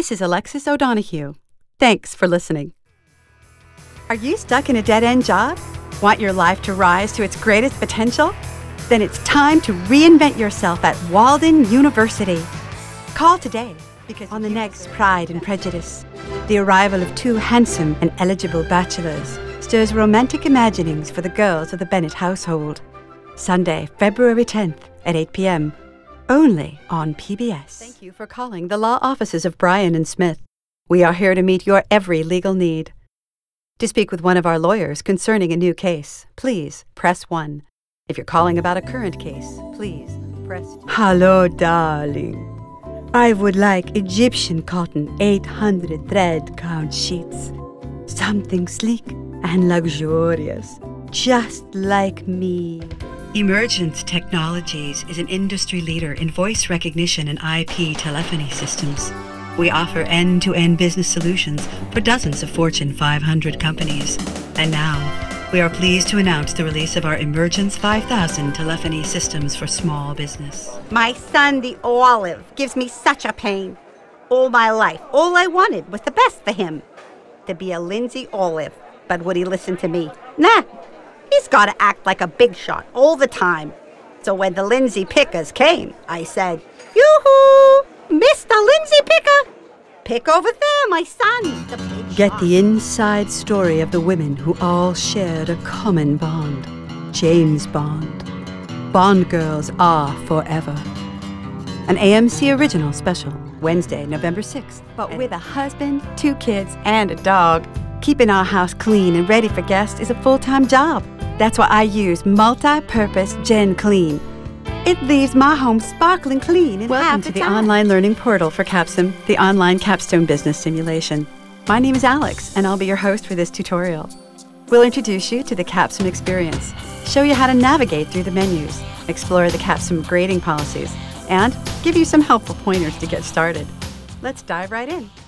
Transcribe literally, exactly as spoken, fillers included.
This is Alexis O'Donoghue. Thanks for listening. Are you stuck in a dead-end job? Want your life to rise to its greatest potential? Then it's time to reinvent yourself at Walden University. Call today, because on the next Pride and Prejudice, the arrival of two handsome and eligible bachelors stirs romantic imaginings for the girls of the Bennett household. Sunday, February tenth at eight p.m. Only on P B S. Thank you for calling the law offices of Bryan and Smith. We are here to meet your every legal need. To speak with one of our lawyers concerning a new case, please press one. If you're calling about a current case, please press two. Hello, darling. I would like Egyptian cotton eight hundred thread count sheets. Something sleek and luxurious, just like me. Emergent Technologies is an industry leader in voice recognition and I P telephony systems. We offer end-to-end business solutions for dozens of Fortune five hundred companies. And now, we are pleased to announce the release of our Emergence five thousand telephony systems for small business. My son, the Olive, gives me such a pain. All my life, all I wanted was the best for him. To be a Lindsay Olive. But would he listen to me? Nah. He's got to act like a big shot all the time. So when the Lindsay Pickers came, I said, Yoo-hoo! Mister Lindsay Picker! Pick over there, my son. The big Get shot. the inside story of the women who all shared a common bond. James Bond. Bond girls are forever. An A M C original special, Wednesday, November sixth. But with a husband, two kids, and a dog, keeping our house clean and ready for guests is a full-time job. That's why I use multi-purpose Gen Clean. It leaves my home sparkling clean in Welcome half to the the time. online learning portal for Capsum, the online capstone business simulation. My name is Alex, and I'll be your host for this tutorial. We'll introduce you to the Capsum experience, show you how to navigate through the menus, explore the Capsum grading policies, and give you some helpful pointers to get started. Let's dive right in.